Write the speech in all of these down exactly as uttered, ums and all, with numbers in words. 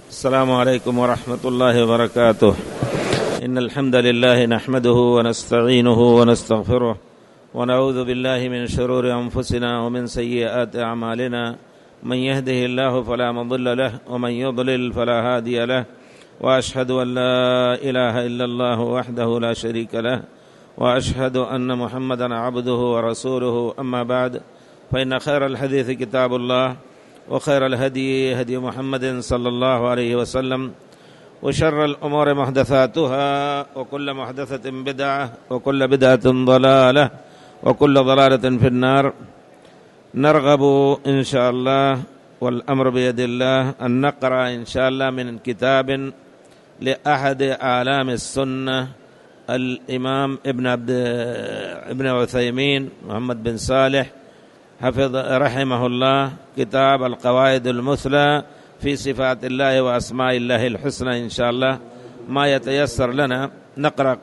السلام عليكم ورحمة الله وبركاته. إن الحمد لله نحمده ونستعينه ونستغفره ونعوذ بالله من شرور أنفسنا ومن سيئات أعمالنا. من يهده الله فلا مضل له ومن يضلل فلا هادي له، وأشهد أن لا إله إلا الله وحده لا شريك له، وأشهد أن محمدا عبده ورسوله. أما بعد، فإن خير الحديث كتاب الله، وخير الهدي هدي محمد صلى الله عليه وسلم، وشر الأمور محدثاتها، وكل محدثة بدعة، وكل بدعة ضلالة، وكل ضلالة في النار. نرغب إن شاء الله والأمر بيد الله أن نقرأ إن شاء الله من كتاب لأحد أعلام السنة الإمام ابن عبد ابن عثيمين محمد بن صالح حفظ رحمه الله، كتاب القواعد المثلى في صفات الله وأسماء الله الحسنى. إن شاء الله ما يتيسر لنا نقرأ،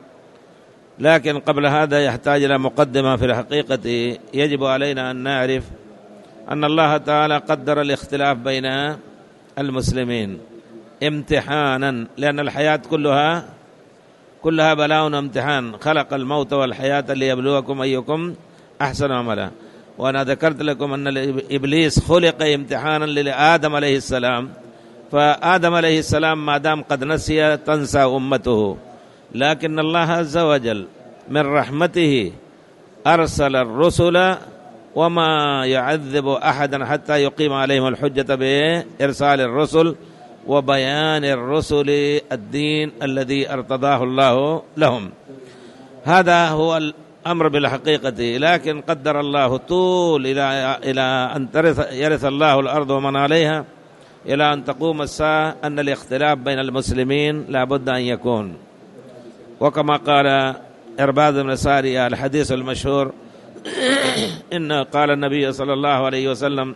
لكن قبل هذا يحتاج إلى مقدمة. في الحقيقة يجب علينا أن نعرف أن الله تعالى قدر الاختلاف بين المسلمين امتحانا، لأن الحياة كلها كلها بلاء وامتحان. خلق الموت والحياة ليبلوكم أيكم أحسن عملا. وأنا ذكرت لكم أن إبليس خلق امتحانا لآدم عليه السلام، فآدم عليه السلام ما دام قد نسي تنسى أمته، لكن الله عز وجل من رحمته أرسل الرسل، وما يعذب أحدا حتى يقيم عليهم الحجة بإرسال الرسل وبيان الرسل الدين الذي ارتضاه الله لهم. هذا هو الأمر بالحقيقة. لكن قدر الله طول إلى إلى أن ترث يرث الله الأرض ومن عليها، إلى أن تقوم الساعة، أن الاختلاف بين المسلمين لا بد أن يكون. وكما قال إرباض بن سارية الحديث المشهور، إن قال النبي صلى الله عليه وسلم: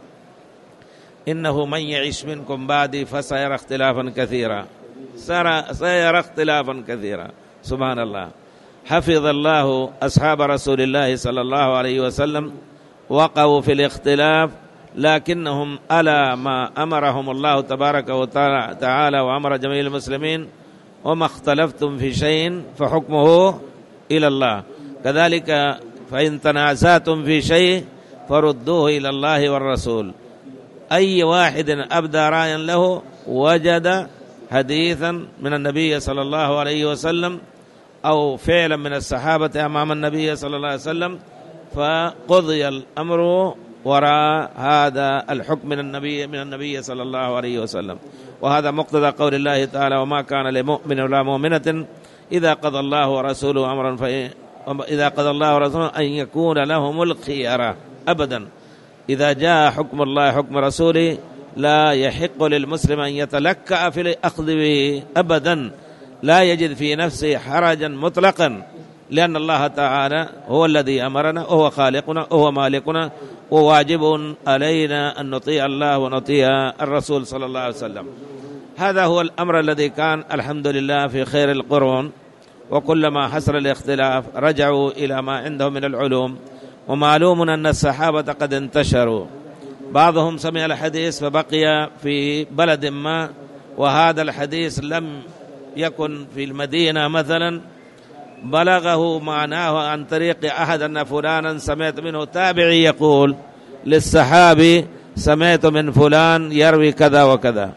إنه من يعيش منكم بعدي فسيرى اختلافا كثيرا. سيرى اختلافا كثيرا. سبحان الله. حفظ الله أصحاب رسول الله صلى الله عليه وسلم، وقعوا في الاختلاف، لكنهم ألا ما أمرهم الله تبارك وتعالى وأمر جميع المسلمين: وما اختلفتم في شيء فحكمه إلى الله. كذلك فإن تنازعتم في شيء فردوه إلى الله والرسول. أي واحد أبدى رأيا له وجد حديثا من النبي صلى الله عليه وسلم أو فعلا من الصحابة أمام النبي صلى الله عليه وسلم، فقضي الأمر وراء هذا الحكم من النبي من النبي صلى الله عليه وسلم. وهذا مقتضى قول الله تعالى: وما كان لمؤمن ولا مؤمنة إذا قضى الله ورسوله أمرا فإن إذا قضى الله ورسوله أن يكون لهم الخيرة. أبدا، إذا جاء حكم الله حكم رسوله لا يحق للمسلم أن يتلكأ في الأخذ به أبدا، لا يجد في نفسه حرجا مطلقا، لأن الله تعالى هو الذي أمرنا، وهو خالقنا، وهو مالكنا، وواجب علينا أن نطيع الله ونطيع الرسول صلى الله عليه وسلم. هذا هو الأمر الذي كان الحمد لله في خير القرون، وكلما حصل الاختلاف رجعوا إلى ما عندهم من العلوم. ومعلوم أن الصحابة قد انتشروا، بعضهم سمع الحديث فبقي في بلد ما، وهذا الحديث لم يكن في المدينة مثلا، بلغه معناه عن طريق أحد أن فلانا سمعت منه تابعي يقول للصحابي: سمعت من فلان يروي كذا وكذا،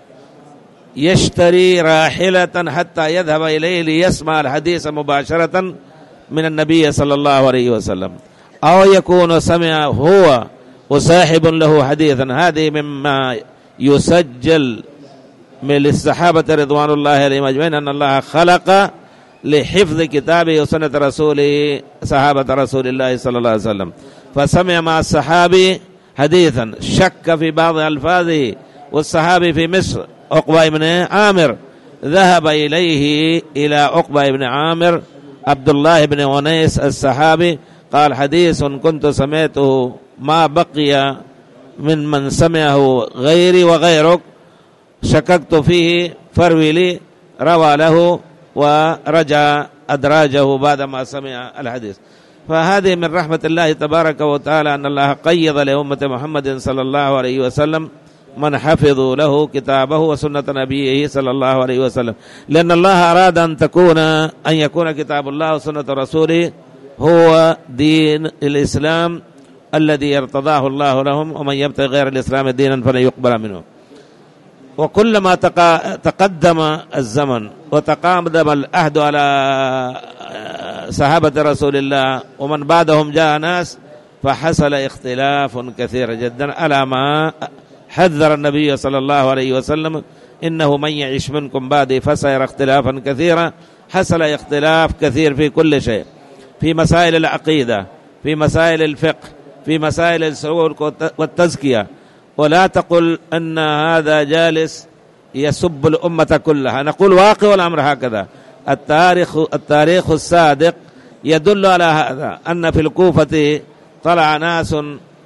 يشتري راحلة حتى يذهب إليه ليسمع الحديث مباشرة من النبي صلى الله عليه وسلم، أو يكون سمع هو وصاحب له حديثا. هذه مما يسجل من الصحابة رضوان الله عليهم أجمعين، أن الله خلق لحفظ كتابه وسنة رسوله صحابة رسول الله صلى الله عليه وسلم. فسمع مع الصحابي حديثا شك في بعض ألفاظه، والصحابي في مصر عقبة بن عامر ذهب إليه إلى عقبة بن عامر عبد الله بن ونيس الصحابي، قال: حديث كنت سمعته ما بقي من من سمعه غيري وغيرك، شككت فيه فروي لي. روى له ورجع أدراجه بعدما سمع الحديث. فهذه من رحمة الله تبارك وتعالى أن الله قيض لأمة محمد صلى الله عليه وسلم من حفظوا له كتابه وسنة نبيه صلى الله عليه وسلم، لأن الله أراد أن تكون أن يكون كتاب الله وسنة رسوله هو دين الإسلام الذي ارتضاه الله لهم، ومن يبتغي غير الإسلام دينا فلن يقبل منه. وكلما تقدم الزمن وتقدم العهد على صحابة رسول الله ومن بعدهم جاء ناس، فحصل اختلاف كثير جدا على ما حذر النبي صلى الله عليه وسلم: إنه من يعيش منكم بعدي فسيرى اختلافا كثيرا. حصل اختلاف كثير في كل شيء، في مسائل العقيدة، في مسائل الفقه، في مسائل السلوك والتزكية. ولا تقل أن هذا جالس يسب الأمة كلها، نقول واقع الأمر هكذا. التاريخ التاريخ الصادق يدل على هذا، أن في الكوفة طلع ناس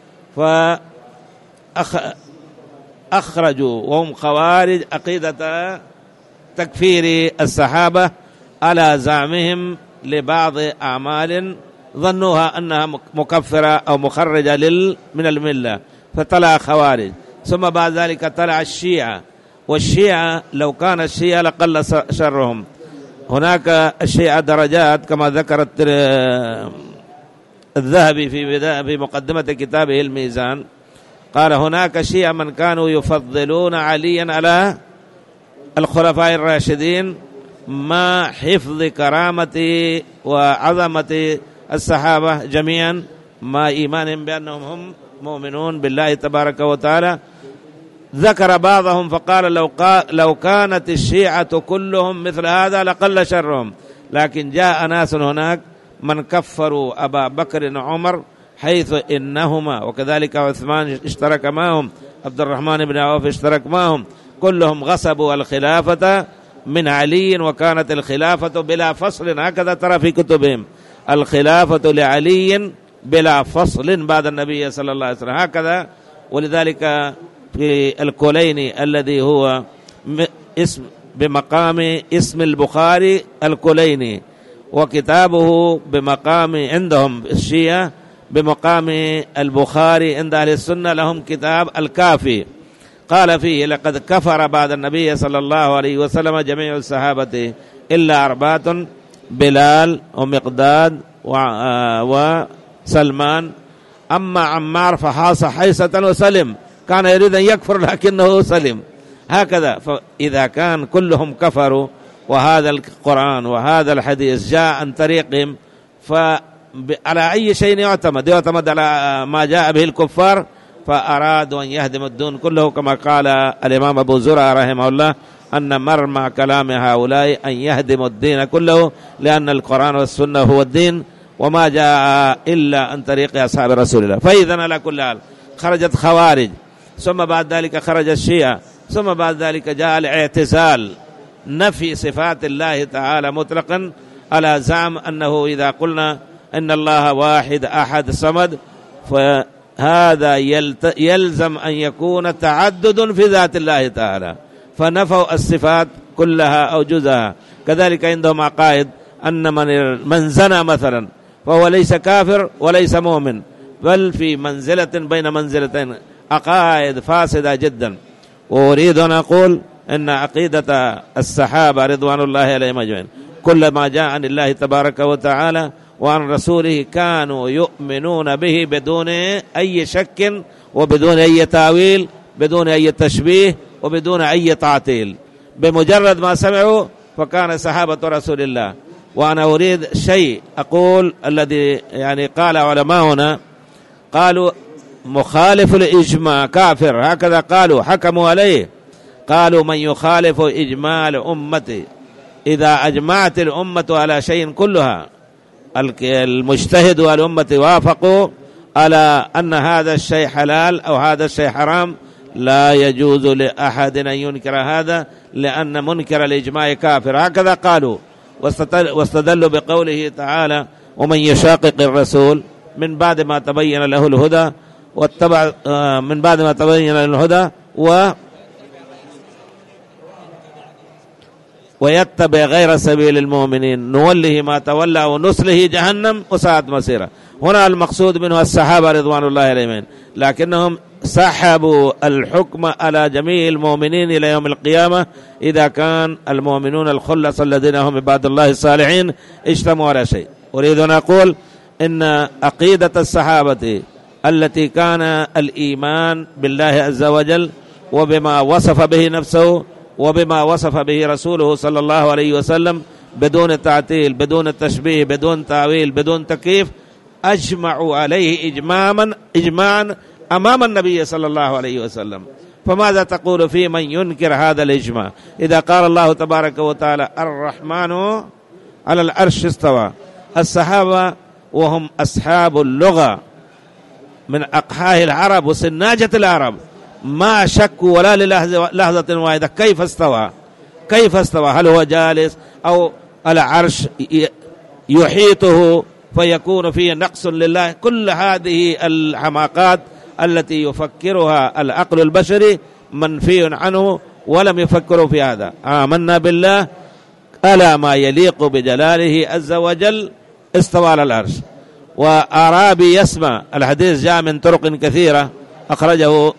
فأخرجوا وهم خوارج عقيدة تكفير الصحابة على زعمهم لبعض أعمال ظنوها أنها مكفرة أو مخرجة من الملة، فطلع خوارج. ثم بعد ذلك طلع الشيعة، والشيعة لو كان الشيعة لقل شرهم. هناك الشيعة درجات كما ذكرت الذهبي في في مقدمة كتابه الميزان، قال: هناك شيعة من كانوا يفضلون عليا على الخلفاء الراشدين مع حفظ كرامة وعظمة الصحابة جميعا، مع إيمانهم بأنهم هم مؤمنون بالله تبارك وتعالى. ذكر بعضهم فقال: لو, لو كانت الشيعة كلهم مثل هذا لقل شرهم. لكن جاء ناس هناك من كفروا أبا بكر وعمر، حيث إنهما وكذلك عثمان اشترك معهم، عبد الرحمن بن عوف اشترك معهم، كلهم غصبوا الخلافة من علي، وكانت الخلافة بلا فصل. هكذا ترى في كتبهم: الخلافة لعلي بلا فصل بعد النبي صلى الله عليه وسلم، هكذا. ولذلك في الكليني الذي هو اسم بمقام اسم البخاري الكليني، وكتابه بمقام عندهم الشيعة بمقام البخاري عند أهل السنة، لهم كتاب الكافي، قال فيه: لقد كفر بعد النبي صلى الله عليه وسلم جميع الصحابة إلا أربعة: بلال ومقداد وسلمان. أما عمار فحاص حيصة وسلم، كان يريد أن يكفر لكنه سلم. هكذا. فإذا كان كلهم كفروا وهذا القرآن وهذا الحديث جاء عن طريقهم، فعلى أي شيء يعتمد؟ يعتمد على ما جاء به الكفار، فأرادوا أن يهدموا الدين كله، كما قال الإمام أبو زرعة رحمه الله: أن مرمى كلام هؤلاء أن يهدموا الدين كله، لأن القرآن والسنة هو الدين، وما جاء إلا عن طريق أصحاب رسول الله. فإذا على كل حال خرجت خوارج، ثم بعد ذلك خرج الشيعة، ثم بعد ذلك جاء الاعتزال، نفي صفات الله تعالى مطلقا على زعم أنه إذا قلنا إن الله واحد أحد صمد فهذا يلزم أن يكون تعدد في ذات الله تعالى، فنفوا الصفات كلها أو جزءها. كذلك عندهم عقائد أن من من زنى مثلا فهو ليس كافر وليس مؤمن، بل في منزلة بين منزلتين، عقائد فاسدة جدا. وأريد أن أقول أن عقيدة الصحابة رضوان الله عليهم أجمعين كل ما جاء عن الله تبارك وتعالى وعن رسوله كانوا يؤمنون به بدون أي شك وبدون أي تاويل، بدون أي تشبيه وبدون أي تعطيل. بمجرد ما سمعوا فكان صحابة رسول الله. وأنا أريد شيء أقول الذي يعني قال علماؤنا، قالوا مخالف الإجماع كافر، هكذا قالوا، حكموا عليه، قالوا: من يخالف إجماع الأمة، إذا أجمعت الأمة على شيء كلها، المجتهد والأمة وافقوا على أن هذا الشيء حلال أو هذا الشيء حرام، لا يجوز لأحد أن ينكر هذا، لأن منكر الإجماع كافر. هكذا قالوا، واستدلوا بقوله تعالى: ومن يشاقق الرسول من بعد ما تبين له الهدى واتبع من بعد ما تبين له الهدى و ويتبع غير سبيل المؤمنين نوله ما تولى ونصله جهنم وساءت مصيره. هنا المقصود منه الصحابة رضوان الله عليهم، لكنهم سحبوا الحكم على جميع المؤمنين إلى يوم القيامة إذا كان المؤمنون الخلص الذين هم عباد الله الصالحين اجتمعوا على شيء. أريد أن أقول إن عقيدة الصحابة التي كان الإيمان بالله عز وجل وبما وصف به نفسه وبما وصف به رسوله صلى الله عليه وسلم بدون تعطيل، بدون تشبيه، بدون تأويل، بدون تكييف، أجمعوا عليه إجماعا إجماعا أمام النبي صلى الله عليه وسلم. فماذا تقول في من ينكر هذا الإجماع؟ إذا قال الله تبارك وتعالى الرحمن على العرش استوى، الصحابة وهم أصحاب اللغة من أقحاء العرب وسناجة العرب ما شكوا ولا للحظة واحدة كيف استوى، كيف استوى، هل هو جالس أو العرش يحيطه فيكون فيه نقص لله؟ كل هذه الحماقات التي يفكرها العقل البشري منفي عنه، ولم يفكروا في هذا. آمنا بالله ألا ما يليق بجلاله عز وجل استوى على العرش. وأعرابي يسمع، الحديث جاء من طرق كثيرة أخرجه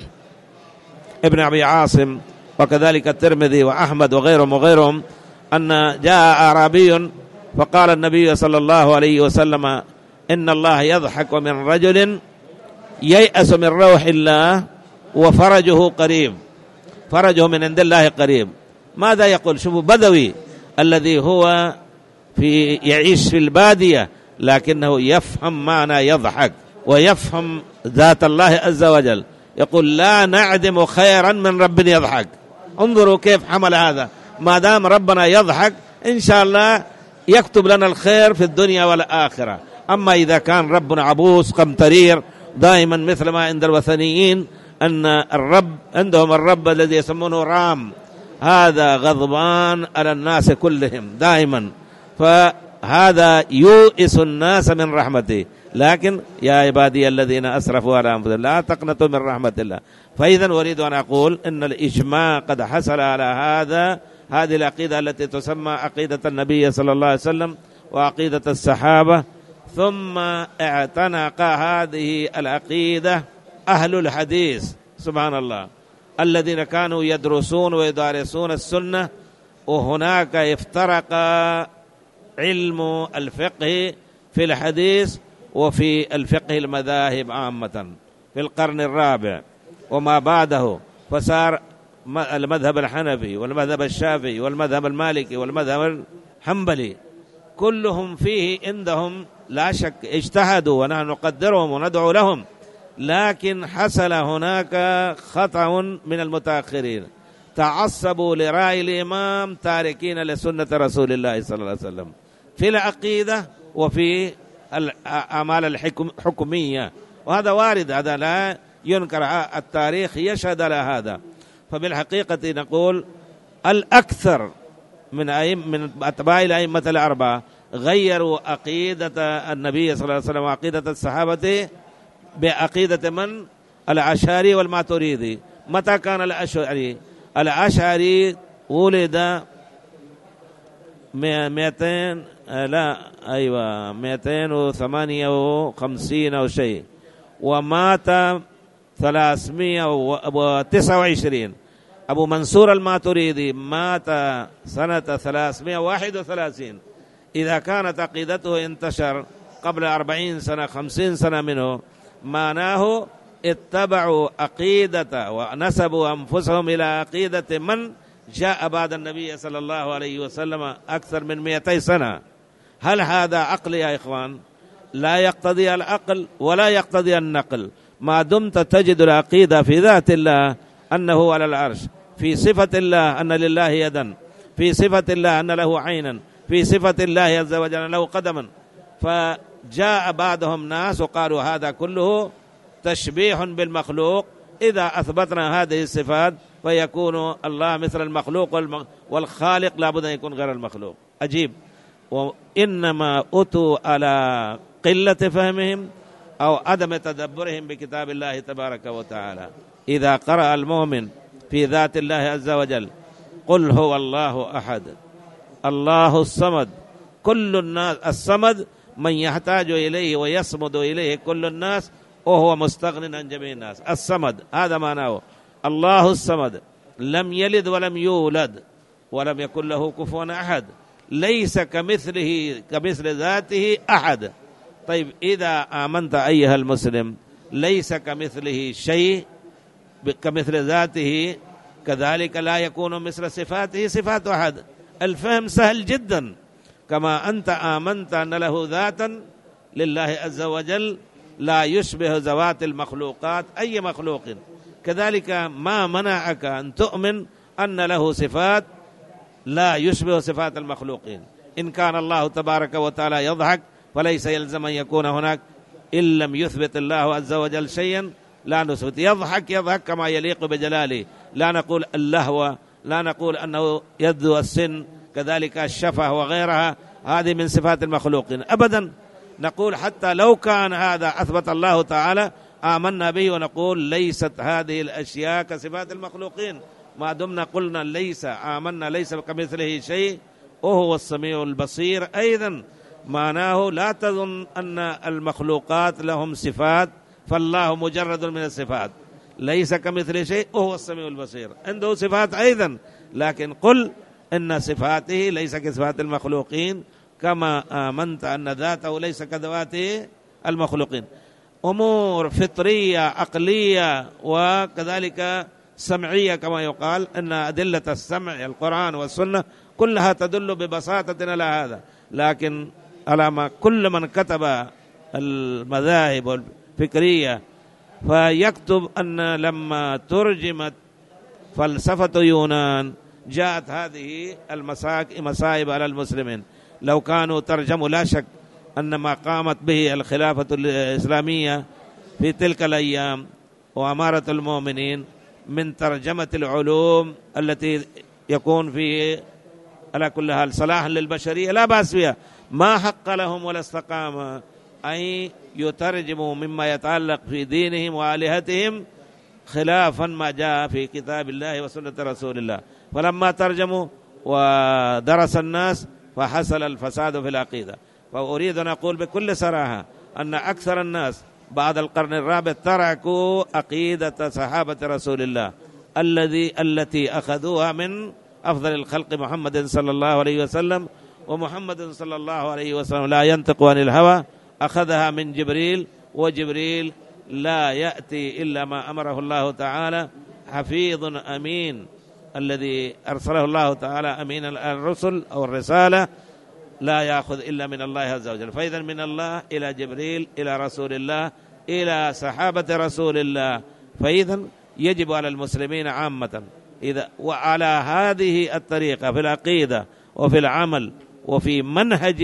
ابن أبي عاصم وكذلك الترمذي وأحمد وغيرهم وغيرهم، أن جاء أعرابي فقال النبي صلى الله عليه وسلم إن الله يضحك من رجل ييأس من روح الله وفرجه قريب، فرجه من عند الله قريب. ماذا يقول؟ شوفوا، بدوي الذي هو في يعيش في البادية لكنه يفهم معنى يضحك ويفهم ذات الله عز وجل، يقول لا نعدم خيرا من رب يضحك. انظروا كيف حمل هذا، ما دام ربنا يضحك إن شاء الله يكتب لنا الخير في الدنيا والآخرة. أما إذا كان ربنا عبوس قمطرير دائما مثل ما عند الوثنيين أن الرب عندهم الرب الذي يسمونه رام، هذا غضبان على الناس كلهم دائما، فهذا يؤس الناس من رحمته. لكن يا عبادي الذين أسرفوا على أنفسهم لا تقنطوا من رحمة الله. فإذا أريد أن أقول إن الإجماع قد حصل على هذا، هذه العقيدة التي تسمى عقيدة النبي صلى الله عليه وسلم وعقيدة الصحابة. ثم اعتنق هذه العقيدة أهل الحديث سبحان الله الذين كانوا يدرسون ويدارسون السنة. وهناك افترق علم الفقه في الحديث وفي الفقه المذاهب عامة في القرن الرابع وما بعده، فصار المذهب الحنفي والمذهب الشافعي والمذهب المالكي والمذهب الحنبلي كلهم فيه عندهم لا شك اجتهدوا ونحن نقدرهم وندعو لهم، لكن حصل هناك خطأ من المتأخرين، تعصبوا لرأي الإمام تاركين لسنة رسول الله صلى الله عليه وسلم في العقيدة وفي الأعمال الحكمية، وهذا وارد، هذا لا ينكر، التاريخ يشهد على هذا. فبالحقيقة نقول الأكثر من أئمة من أتباع الأئمة الأربعة غيروا عقيدة النبي صلى الله عليه وسلم وعقيدة الصحابة بعقيدة من؟ الأشعري والماتريدي. متى كان الأشعري؟ الأشعري ولد مئتين لا أيوة مئتين وثمانية وخمسين أو شيء، ومات ثلاثمائة وتسعة وعشرين. أبو منصور الماتريدي مات سنة ثلاثمائة وواحد وثلاثين. إذا كانت عقيدته انتشر قبل أربعين سنة خمسين سنة منه، معناه اتبعوا عقيدة ونسبوا أنفسهم إلى عقيدة من جاء بعد النبي صلى الله عليه وسلم أكثر من مئتي سنة. هل هذا عقل يا إخوان؟ لا يقتضي العقل ولا يقتضي النقل. ما دمت تجد العقيدة في ذات الله أنه على العرش، في صفة الله أن لله يدا، في صفة الله أن له عينا، في صفة الله عز وجل له قدما، فجاء بعدهم ناس وقالوا هذا كله تشبيه بالمخلوق. إذا أثبتنا هذه الصفات فيكون الله مثل المخلوق، والخالق لابد أن يكون غير المخلوق. أجيب، وإنما أتوا على قلة فهمهم أو عدم تدبرهم بكتاب الله تبارك وتعالى. إذا قرأ المؤمن في ذات الله عز وجل قل هو الله أحد الله الصمد، كل الناس الصمد من يحتاج إليه ويصمد إليه كل الناس، وهو مستغن عن جميع الناس. الصمد هذا معناه الله الصمد، لم يلد ولم يولد ولم يكن له كفوا أحد، ليس كمثله كمثل ذاته أحد. طيب إذا آمنت أيها المسلم ليس كمثله شيء كمثل ذاته، كذلك لا يكون مثل صفاته صفات أحد. الفهم سهل جدا. كما أنت آمنت أن له ذاتا لله عز وجل لا يشبه ذوات المخلوقات أي مخلوق، كذلك ما منعك أن تؤمن أن له صفات لا يشبه صفات المخلوقين. إن كان الله تبارك وتعالى يضحك فليس يلزم أن يكون هناك، إن لم يثبت الله عز وجل شيئا لا نثبت. يضحك يضحك كما يليق بجلاله، لا نقول اللهو، لا نقول أنه يذو السن، كذلك الشفه وغيرها، هذه من صفات المخلوقين أبدا. نقول حتى لو كان هذا أثبت الله تعالى آمنا به، ونقول ليست هذه الأشياء كصفات المخلوقين، ما دمنا قلنا ليس آمنا ليس كمثله شيء وهو السميع البصير. أيضا معناه لا تظن أن المخلوقات لهم صفات، فالله مجرد من الصفات، ليس كمثله شيء وهو السميع البصير، عنده صفات أيضا، لكن قل إن صفاته ليس كصفات المخلوقين، كما آمنت أن ذاته ليس كذوات المخلوقين. أمور فطرية عقلية وكذلك سمعية، كما يقال أن أدلة السمع القرآن والسنة كلها تدل ببساطة على هذا. لكن على ما كل من كتب المذاهب الفكرية فيكتب أن لما ترجمت فلسفة يونان جاءت هذه المصائب على المسلمين. لو كانوا ترجموا لا شك أن ما قامت به الخلافة الإسلامية في تلك الأيام وأمارة المؤمنين من ترجمة العلوم التي يكون في على كل حال صلاح للبشرية لا بأس بها، ما حق لهم ولا استقام أن يترجموا مما يتعلق في دينهم وآلهتهم خلافا ما جاء في كتاب الله وسنة رسول الله. فلما ترجموا ودرس الناس فحصل الفساد في العقيدة. فأريد أن أقول بكل صراحة أن أكثر الناس بعد القرن الرابع تركوا عقيدة صحابة رسول الله الذي التي أخذوها من أفضل الخلق محمد صلى الله عليه وسلم. ومحمد صلى الله عليه وسلم لا ينطق عن الهوى، أخذها من جبريل، وجبريل لا يأتي إلا ما أمره الله تعالى، حفيظ أمين الذي أرسله الله تعالى أمين الرسل أو الرسالة لا يأخذ إلا من الله عز وجل. فإذا من الله إلى جبريل إلى رسول الله إلى صحابة رسول الله. فإذا يجب على المسلمين عامة إذا وعلى هذه الطريقة في العقيدة وفي العمل وفي منهج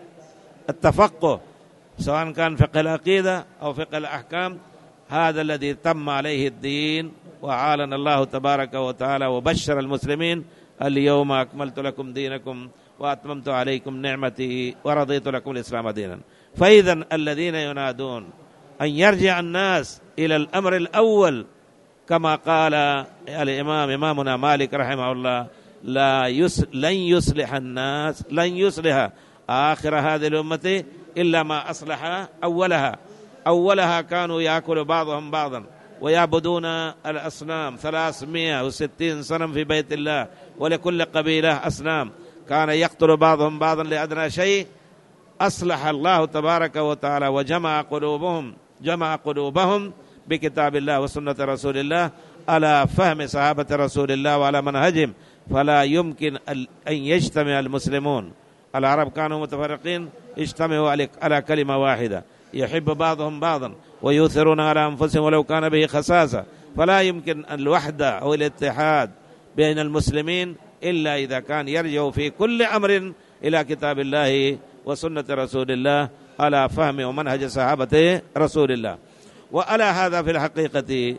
التفقه، سواء كان فقه العقيدة أو فقه الأحكام، هذا الذي تم عليه الدين وعالن الله تبارك وتعالى وبشر المسلمين: اليوم أكملت لكم دينكم وأتممت عليكم نعمتي ورضيت لكم الإسلام دينا. فإذا الذين ينادون أن يرجع الناس إلى الأمر الأول كما قال الإمام إمامنا مالك رحمه الله: لا يس لن يصلح الناس لن يصلح آخر هذه الأمة إلا ما أصلح أولها. أولها كانوا يأكل بعضهم بعضا ويعبدون الأصنام، ثلاثمائة وستين صنم في بيت الله، ولكل قبيلة أصنام، كان يقتل بعضهم بعضا لأدنى شيء. أصلح الله تبارك وتعالى وجمع قلوبهم جمع قلوبهم بكتاب الله وسنة رسول الله على فهم صحابة رسول الله وعلى منهجهم. فلا يمكن أن يجتمع المسلمون، العرب كانوا متفرقين، اجتمعوا على كلمة واحدة، يحب بعضهم بعضا ويؤثرون على أنفسهم ولو كان به خساسة. فلا يمكن الوحدة أو الاتحاد بين المسلمين إلا إذا كان يرجع في كل أمر إلى كتاب الله وسنة رسول الله على فهم ومنهج صحابة رسول الله. وعلى هذا في الحقيقة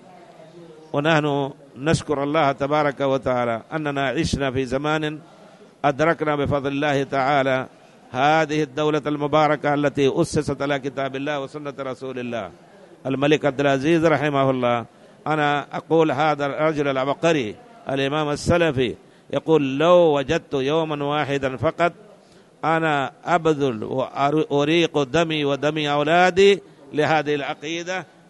ونحن نشكر الله تبارك وتعالى أننا عشنا في زمان أدركنا بفضل الله تعالى هذه الدولة المباركة التي أسست على كتاب الله وسنة رسول الله. الملك عبد العزيز رحمه الله، أنا أقول هذا الرجل العبقري الإمام السلفي يقول: لو وجدت يوما واحدا فقط أنا أبذل وأريق دمي ودمي أولادي لهذه العقيدة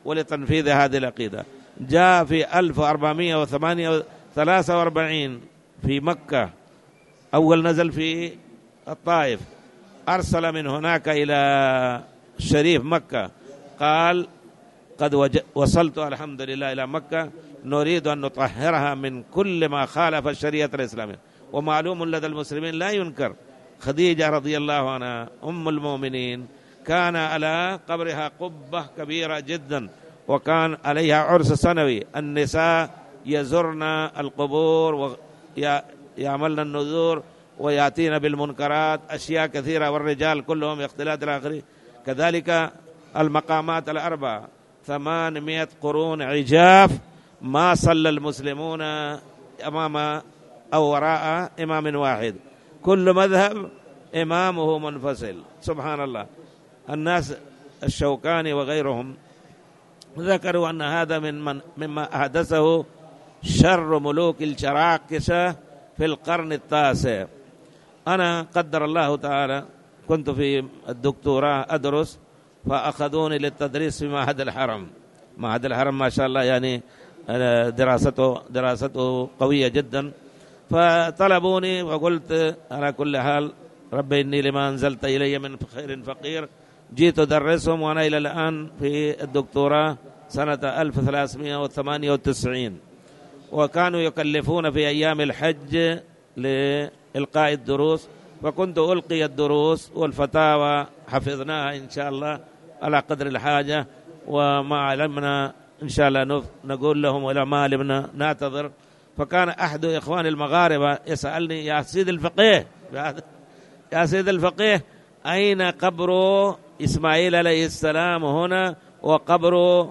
ولتنفيذ هذه العقيدة. جاء في ألف وأربعمائة وثلاثة وأربعين في مكة، أول نزل في الطائف، أرسل من هناك إلى شريف مكة قال قد وصلت الحمد لله إلى مكة، نريد أن نطهرها من كل ما خالف الشريعة الإسلامية. ومعلوم لدى المسلمين لا ينكر، خديجة رضي الله عنها أم المؤمنين كان على قبرها قبة كبيرة جدا، وكان عليها عرس سنوي، النساء يزرن القبور ويعملن النذور ويأتين بالمنكرات، أشياء كثيرة، والرجال كلهم اختلاط الآخرين. كذلك المقامات الأربعة ثمانمائة قرون عجاف ما صلى المسلمون أمام أو وراء إمام واحد، كل مذهب إمامه منفصل. سبحان الله. الناس الشوكاني وغيرهم ذكروا أن هذا من من مما أحدثه شر ملوك الشراكسة في القرن التاسع. أنا قدر الله تعالى كنت في الدكتوراه أدرس، فأخذوني للتدريس في معهد الحرم. معهد الحرم ما شاء الله يعني دراسته دراسته قوية جدا، فطلبوني وقلت على كل حال ربي إني لما أنزلت إلي من خير فقير، جيت أدرسهم وأنا إلى الآن في الدكتوراه سنة ألف وثلاثمائة وثمانية وتسعين. وكانوا يكلفون في أيام الحج لإلقاء الدروس، فكنت ألقي الدروس والفتاوى حفظناها إن شاء الله على قدر الحاجة، وما علمنا إن شاء الله نقول لهم ولا ما علمنا نعتذر. فكان أحد إخوان المغاربة يسألني يا سيد الفقيه يا سيد الفقيه أين قبر إسماعيل عليه السلام هنا وقبر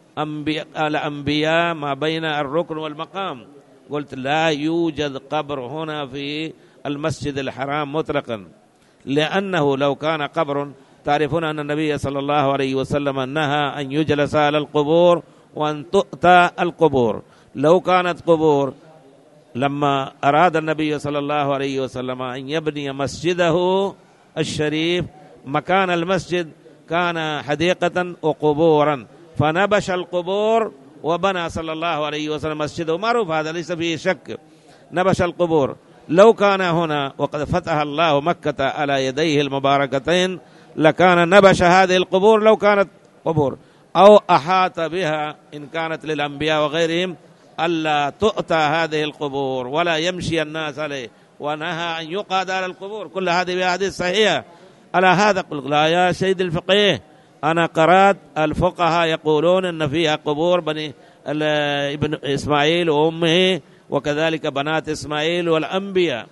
الأنبياء ما بين الركن والمقام؟ قلت لا يوجد قبر هنا في المسجد الحرام مطلقا، لأنه لو كان قبر، تعرفون أن النبي صلى الله عليه وسلم نهى أن يجلس على القبور وأن تؤتى القبور. لو كانت قبور، لما أراد النبي صلى الله عليه وسلم أن يبني مسجده الشريف مكان المسجد كان حديقة وقبورا، فنبش القبور وبنى صلى الله عليه وسلم مسجده، معروف هذا ليس فيه شك، نبش القبور. لو كان هنا وقد فتح الله مكة على يديه المباركتين لكان نبش هذه القبور لو كانت قبور، أو أحاط بها إن كانت للأنبياء وغيرهم ألا تؤتى هذه القبور ولا يمشي الناس عليه، ونهى أن يقعد على القبور. كل هذه بأحاديث صحيحة. على هذا قل لا يا سيد الفقيه، أنا قرأت الفقهاء يقولون أن فيها قبور بني ابن إسماعيل وأمه وكذلك بنات إسماعيل والأنبياء.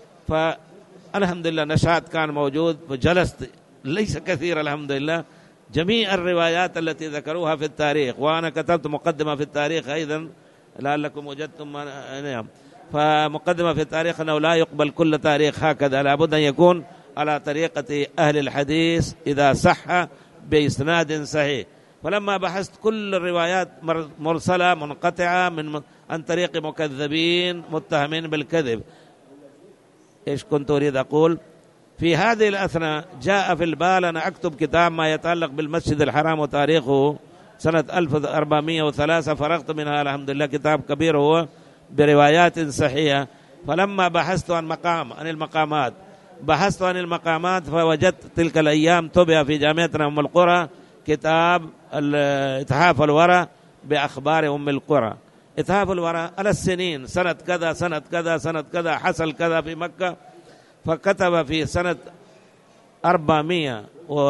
فالحمد لله نشاط كان موجود، فجلست ليس كثير الحمد لله جميع الروايات التي ذكروها في التاريخ، وأنا كتبت مقدمة في التاريخ أيضا لعلكم وجدتم. نعم، فمقدمة في التاريخ أنه لا يقبل كل تاريخ هكذا، لابد أن يكون على طريقة أهل الحديث إذا صح بإسناد صحيح. فلما بحثت كل الروايات مرسلة منقطعة من عن طريق مكذبين متهمين بالكذب. إيش كنت أريد أقول؟ في هذه الأثناء جاء في البال أنا أكتب كتاب ما يتعلق بالمسجد الحرام وتاريخه سنة ألف وأربعمائة وثلاثة، فرغت منها الحمد لله كتاب كبير هو بروايات صحيحة. فلما بحثت عن مقام عن المقامات بحثت عن المقامات فوجدت تلك الأيام طبع في جامعتنا أم القرى كتاب إتحاف الورى بأخبار أم القرى. إتحاف الورى على السنين، سنة كذا سنة كذا سنة كذا حصل كذا في مكة. فكتب في سنة أربعمائة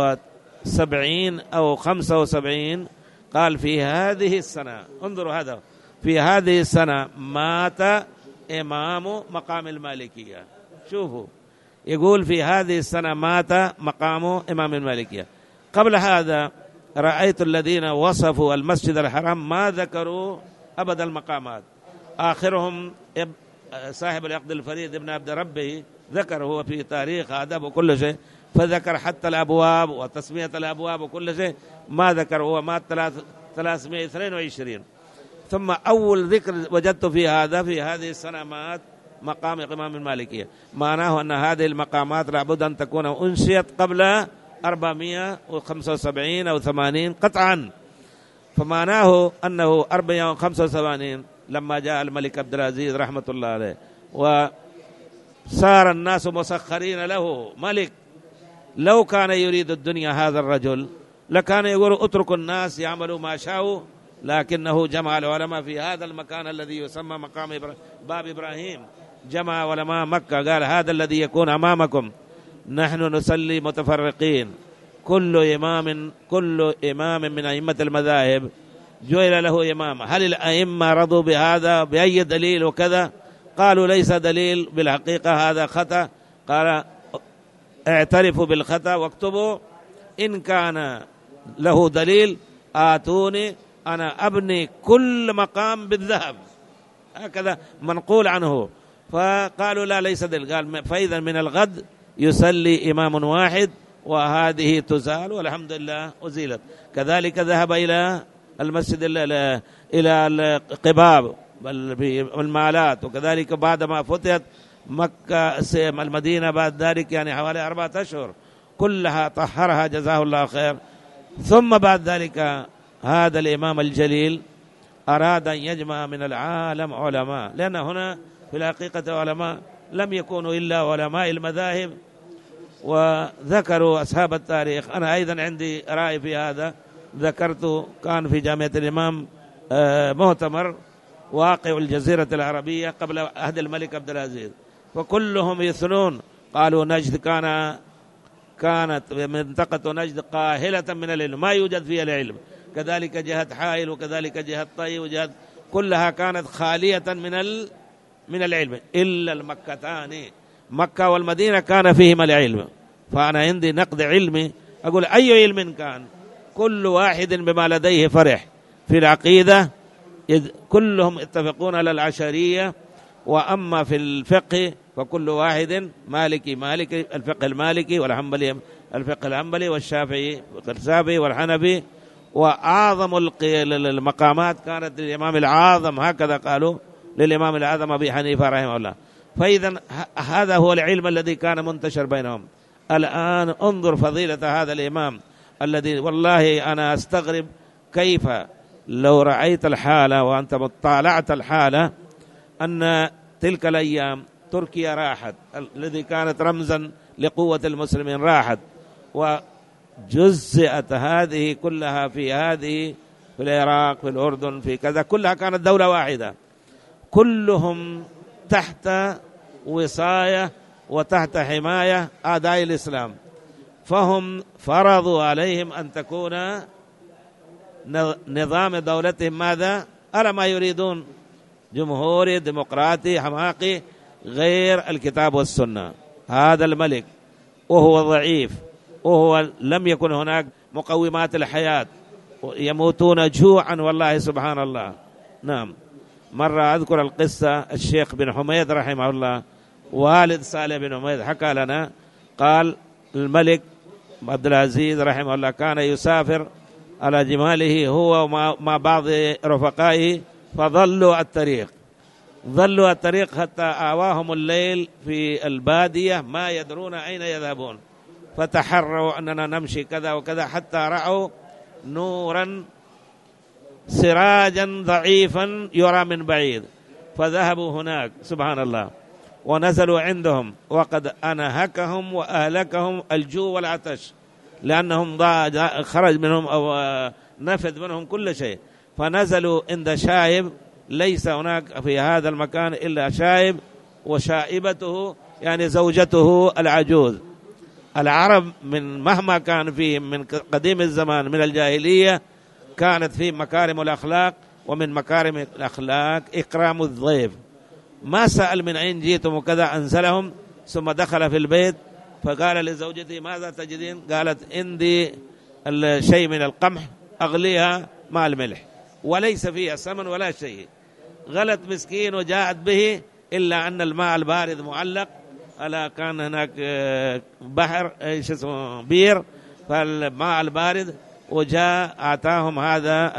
وسبعين أو خمسة وسبعين قال في هذه السنة، انظروا هذا، في هذه السنة مات إمام مقام المالكية. شوفوا، يقول في هذه السنة مات مقام إمام المالكية. قبل هذا رأيت الذين وصفوا المسجد الحرام ما ذكروا أبدا المقامات، آخرهم صاحب العقد الفريد ابن عبد ربه ذكر هو في تاريخ آداب وكل شيء، فذكر حتى الأبواب وتسمية الأبواب وكل شيء، ما ذكر هو مات ثلاثمائة واثنين وعشرين. ثم أول ذكر وجدت في هذا في هذه السنة مات مقام إمام المالكية، معناه أن هذه المقامات لابد أن تكون أنشئت قبل أربعمائة وخمسة وسبعين أو ثمانين قطعا. فمعناه أنه أربعمائة وخمسة وثمانين لما جاء الملك عبد العزيز رحمة الله عليه وصار الناس مسخرين له ملك، لو كان يريد الدنيا هذا الرجل لكان يقول اتركوا الناس يعملوا ما شاءوا، لكنه جمع العلماء في هذا المكان الذي يسمى مقام باب إبراهيم، جمع علماء مكة قال هذا الذي يكون أمامكم نحن نصلي متفرقين، كل إمام كل إمام من أئمة المذاهب جعل له إمام، هل الأئمة رضوا بهذا بأي دليل وكذا؟ قالوا ليس دليل، بالحقيقة هذا خطأ. قال اعترفوا بالخطأ واكتبوا، إن كان له دليل آتوني أنا أبني كل مقام بالذهب، هكذا منقول عنه. فقالوا لا ليس دليل، قال فإذا من الغد يصلي إمام واحد وهذه تزال، والحمد لله أزيلت. كذلك ذهب إلى المسجد إلى القباب والمالات، وكذلك بعدما فتحت مكة المدينة بعد ذلك يعني حوالي أربعة أشهر كلها طهرها جزاه الله خير. ثم بعد ذلك هذا الإمام الجليل أراد أن يجمع من العالم علماء، لأن هنا في الحقيقة علماء لم يكونوا إلا علماء المذاهب. وذكروا أصحاب التاريخ، أنا أيضا عندي رأي في هذا، ذكرت كان في جامعة الإمام مؤتمر واقع الجزيرة العربية قبل عهد الملك عبد العزيز، فكلهم يثنون، قالوا نجد كان كانت منطقة نجد قاهلة من العلم ما يوجد فيها العلم، كذلك جهة حائل وكذلك جهة طي وجهة كلها كانت خالية من من العلم إلا المكتان، مكة والمدينة كان فيهما العلم. فأنا عندي نقد علمي أقول أي علم كان كل واحد بما لديه فرح. في العقيدة كلهم اتفقون على العشرية، وأما في الفقه فكل واحد مالكي مالكي الفقه المالكي، والحنبلي الفقه الحنبلي، والشافعي الشافعي، والحنفي، وأعظم المقامات كانت للإمام العاظم، هكذا قالوا للإمام العاظم أبي حنيفة رحمه الله. فإذا هذا هو العلم الذي كان منتشر بينهم. الآن انظر فضيلة هذا الإمام الذي والله أنا أستغرب كيف لو رأيت الحالة وأنت مطالعت الحالة أن تلك الأيام تركيا راحت، الذي كانت رمزا لقوة المسلمين راحت، وجزئت هذه كلها في هذه في العراق في الأردن في كذا، كلها كانت دولة واحدة، كلهم تحت وصاية وتحت حماية أعداء الإسلام، فهم فرضوا عليهم أن تكون نظام دولتهم ماذا؟ على ما يريدون، جمهوري ديمقراطي حماقي غير الكتاب والسنة. هذا الملك وهو ضعيف وهو لم يكن هناك مقومات الحياة، يموتون جوعا والله سبحان الله. نعم، مرة أذكر القصة، الشيخ بن حميد رحمه الله والد صالح بن حميد حكى لنا، قال الملك عبد العزيز رحمه الله كان يسافر على جماله هو ومع بعض رفقائه، فظلوا الطريق ظلوا الطريق حتى آواهم الليل في البادية ما يدرون أين يذهبون، فتحروا أننا نمشي كذا وكذا حتى رأوا نورا سراجا ضعيفا يرى من بعيد، فذهبوا هناك سبحان الله ونزلوا عندهم، وقد أنهكهم وأهلكهم الجوع والعطش، لأنهم خرج منهم أو نفذ منهم كل شيء، فنزلوا عند شايب، ليس هناك في هذا المكان إلا شايب وشائبته يعني زوجته العجوز. العرب من مهما كان فيهم من قديم الزمان من الجاهلية كانت فيه مكارم الأخلاق، ومن مكارم الأخلاق إكرام الضيف، ما سأل من أين جئتم وكذا، أنزلهم ثم دخل في البيت فقال لزوجته ماذا تجدين؟ قالت عندي شيء من القمح أغليها مع الملح، وليس فيها سمن ولا شيء. غلت مسكين وجاءت به، إلا أن الماء البارد معلق، ألا كان هناك بحر ايش اسمه بير، فالماء البارد، وجاء أعطاهم هذا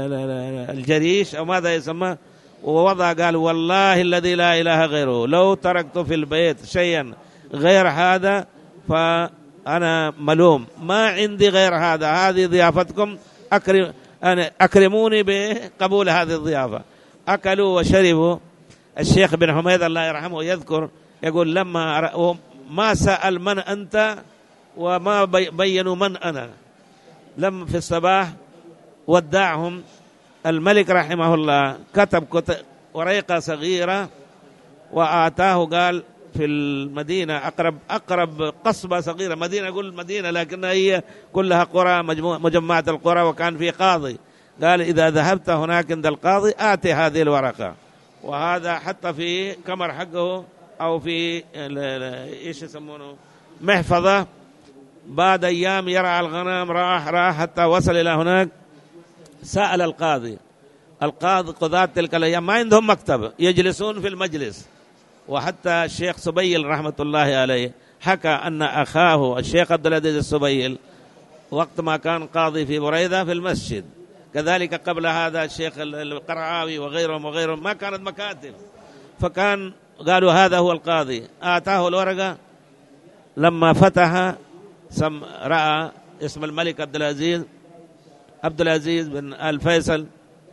الجريش أو ماذا يسمى، ووضع قال والله الذي لا إله غيره لو تركت في البيت شيئا غير هذا فأنا ملوم، ما عندي غير هذا، هذه ضيافتكم أكرم أنا أكرموني بقبول هذه الضيافة. أكلوا وشربوا. الشيخ بن حميد الله يرحمه يذكر يقول لما ما سأل من أنت وما بينوا من أنا، لما في الصباح ودعهم الملك رحمه الله كتب ورقة صغيرة وآتاه، قال في المدينة أقرب أقرب قصبة صغيرة، مدينة أقول مدينة لكنها هي كلها قرى مجموعة القرى، وكان في قاضي، قال إذا ذهبت هناك عند القاضي آتي هذه الورقة. وهذا حتى في كمر حقه أو في إيش يسمونه محفظة. بعد أيام يرعى الغنم راح راح حتى وصل إلى هناك، سأل القاضي. القاضي قضاة تلك الأيام ما عندهم مكتب، يجلسون في المجلس. وحتى الشيخ سبيل رحمة الله عليه حكى أن أخاه الشيخ عبد العزيز السبيل وقت ما كان قاضي في بريدة في المسجد، كذلك قبل هذا الشيخ القرعاوي وغيرهم وغيرهم ما كانت مكاتب، فكان قالوا هذا هو القاضي. آتاه الورقة، لما فتح سم رأى اسم الملك عبد العزيز عبد العزيز بن الفيصل،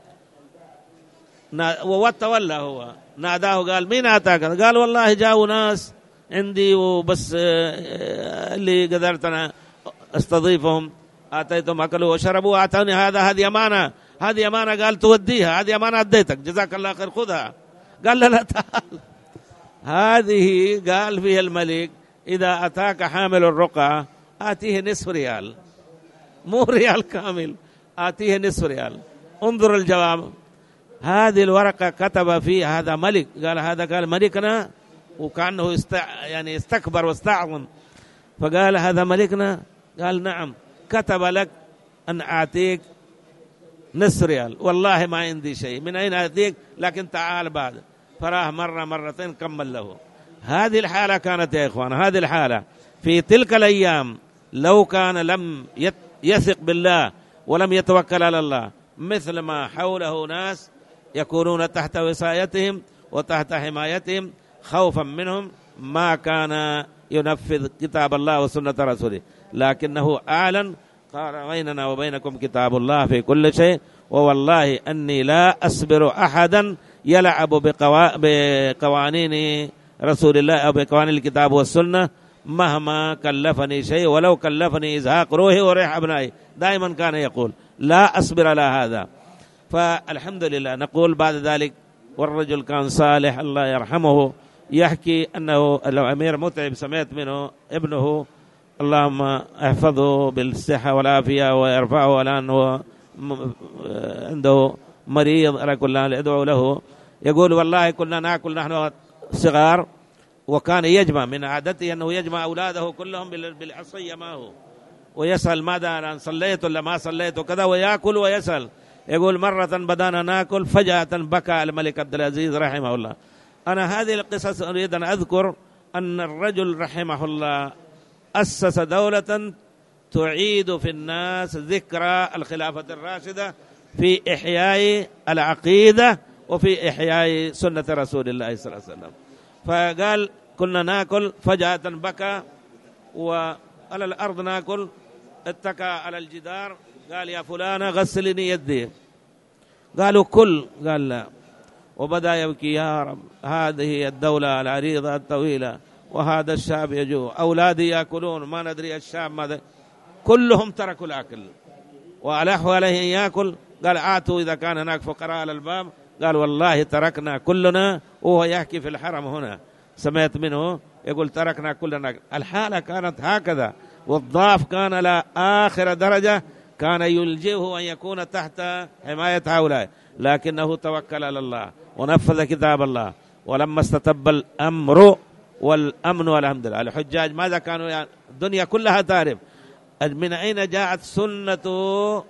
وتولى هو، ناداه قال مين أتاك؟ قال والله جاءوا ناس عندي وبس اللي قدرت أنا استضيفهم، آتيتهم أكلوا وشربوا وأعطوني هذا، هذه أمانة، هذه أمانة. قال توديها، هذه أمانة أديتك، جزاك الله خير خذها. قال لا لا تعال، هذه قال فيها الملك إذا أتاك حامل الرقعة آتيه نصف ريال، مو ريال كامل، آتيه نصف ريال. انظر الجواب. هذه الورقة كتب فيها هذا ملك، قال هذا قال ملكنا، وكأنه است... يعني استكبر واستعظم، فقال هذا ملكنا. قال نعم، كتب لك أن أعطيك نصف ريال، والله ما عندي شيء، من أين أعطيك؟ لكن تعال بعد. فراه مرة مرتين كمل له. هذه الحالة كانت يا إخوان، هذه الحالة في تلك الأيام لو كان لم يثق بالله ولم يتوكل على الله، مثل ما حوله ناس يكونون تحت وصايتهم وتحت حمايتهم خوفا منهم، ما كان ينفذ كتاب الله وسنة رسوله، لكنه أعلن قال بيننا وبينكم كتاب الله في كل شيء، ووالله أني لا أصبر أحدا يلعب بقوا... بقوانين رسول الله أو بقوانين الكتاب والسنة مهما كلفني شيء، ولو كلفني إزهاق روحي وريح أبنائي، دائما كان يقول لا أصبر على هذا. فالحمد لله. نقول بعد ذلك والرجل كان صالح الله يرحمه، يحكي أنه الأمير متعب سمعت منه ابنه اللهم احفظه بالصحة والعافية ويرفعه، لأنه عنده مريض على كل حال ادعو له. يقول والله كنا نأكل نحن صغار، وكان يجمع من عادته أنه يجمع أولاده كلهم بالعصية معه ويسأل ماذا أنا صليت ولا ما صليت وكذا، ويأكل ويسأل. يقول مرة بدأنا نأكل فجأة بكى الملك عبد العزيز رحمه الله. أنا هذه القصص أريد أن أذكر أن الرجل رحمه الله أسس دولة تعيد في الناس ذكرى الخلافة الراشدة في إحياء العقيدة وفي إحياء سنة رسول الله صلى الله عليه وسلم. فقال كنا نأكل فجأة بكى، وعلى الأرض نأكل اتكى على الجدار، قال يا فلانة غسلني يدي، قالوا كل، قال لا، وبدأ يبكي يا رب هذه الدولة العريضة الطويلة وهذا الشعب يجوع، أولادي يأكلون ما ندري الشعب ماذا، كلهم تركوا الأكل وألحوا عليه أن يأكل. قال آتوا إذا كان هناك فقراء على الباب، قال والله تركنا كلنا، وهو يحكي في الحرم هنا سمعت منه يقول تركنا كلنا. الحالة كانت هكذا، والضعف كان على آخر درجة، كان يلجئه أن يكون تحت حماية هؤلاء، لكنه توكل على الله ونفذ كتاب الله. ولما استتب الأمر والأمن والحمد لله، الحجاج ماذا كانوا يعني الدنيا كلها تعرف من أين جاءت سنة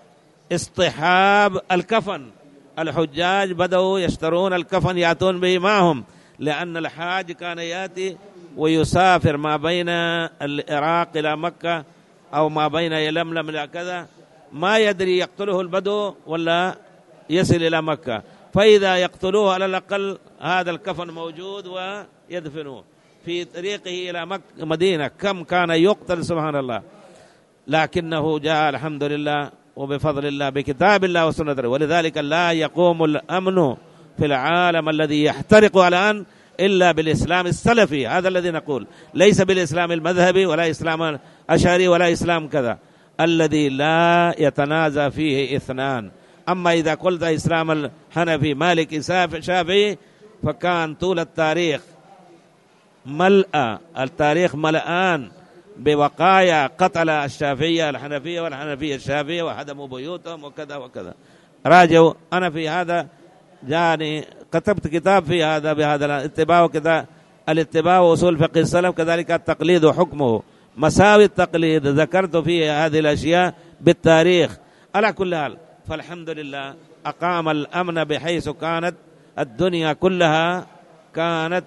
اصطحاب الكفن. الحجاج بدأوا يشترون الكفن يأتون به معهم، لأن الحاج كان يأتي ويسافر ما بين العراق إلى مكة أو ما بين يلملم إلى كذا، ما يدري يقتله البدو ولا يصل إلى مكة، فإذا يقتلوه على الأقل هذا الكفن موجود ويدفنوه. في طريقه إلى مكة مدينة كم كان يقتل سبحان الله، لكنه جاء الحمد لله وبفضل الله بكتاب الله وسنة الله. ولذلك لا يقوم الأمن في العالم الذي يحترق الآن إلا بالإسلام السلفي. هذا الذي نقول، ليس بالإسلام المذهبي ولا إسلام أشعري ولا إسلام كذا، الذي لا يتنازع فيه اثنان. أما إذا قلت إسلام الحنفي مالكي شافعي فكان طول التاريخ ملأ التاريخ ملآن بوقايا قتل الشافعية الحنفية والحنفية الشافعية وهدموا بيوتهم وكذا وكذا. راجعوا، أنا في هذا جاني كتبت كتاب في هذا بهذا الاتباع وكذا، الاتباع وأصول فقه السلف، كذلك التقليد وحكمه، مساوي التقليد، ذكرت فيه هذه الأشياء بالتاريخ. على كل حال فالحمد لله أقام الأمن بحيث كانت الدنيا كلها كانت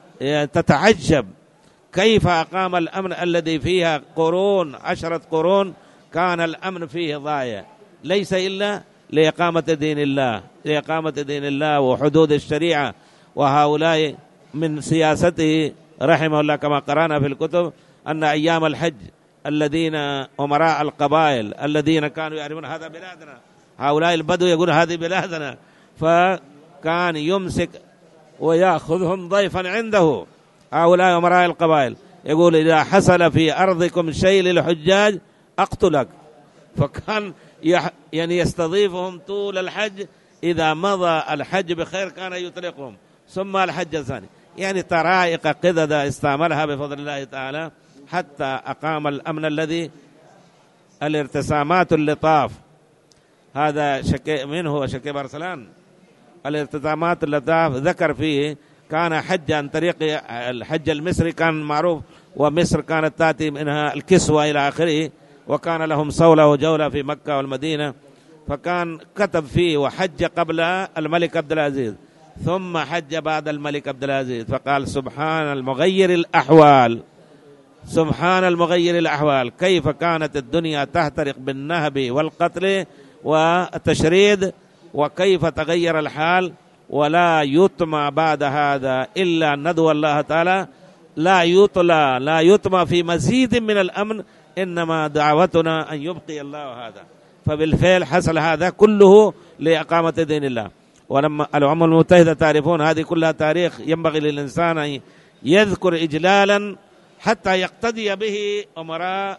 تتعجب كيف أقام الأمن الذي فيها قرون عشرة قرون كان الأمن فيه ضايع، ليس إلا لإقامة دين الله لإقامة دين الله وحدود الشريعة. وهؤلاء من سياسته رحمه الله كما قرأنا في الكتب أن أيام الحج الذين أمراء القبائل الذين كانوا يعرفون هذا بلادنا، هؤلاء البدو يقول هذه بلادنا، فكان يمسك ويأخذهم ضيفا عنده. هؤلاء أمراء القبائل يقول إذا حصل في أرضكم شيء للحجاج أقتلك، فكان يعني يستضيفهم طول الحج، إذا مضى الحج بخير كان يطلقهم، ثم الحج الثاني. يعني طرائق قدد استعملها بفضل الله تعالى حتى أقام الأمن الذي الارتسامات اللطاف. هذا شكي منه شكيب أرسلان، الارتسامات اللطاف ذكر فيه كان حج عن طريق الحج المصري كان معروف، ومصر كانت تأتي منها الكسوة إلى آخره، وكان لهم صولة وجولة في مكة والمدينة. فكان كتب فيه وحج قبل الملك عبد العزيز ثم حج بعد الملك عبد العزيز، فقال سبحان المغير الأحوال، سبحان المغير الأحوال، كيف كانت الدنيا تحترق بالنهب والقتل والتشريد، وكيف تغير الحال. ولا يطمع بعد هذا إلا أن ندعو الله تعالى، لا يطلع لا يطمع في مزيد من الأمن، إنما دعوتنا أن يبقي الله هذا. فبالفعل حصل هذا كله لإقامة دين الله. ولما الأمم المتحدة تعرفون هذه كلها تاريخ، ينبغي للإنسان أن يذكر إجلالا حتى يقتدي به أمراء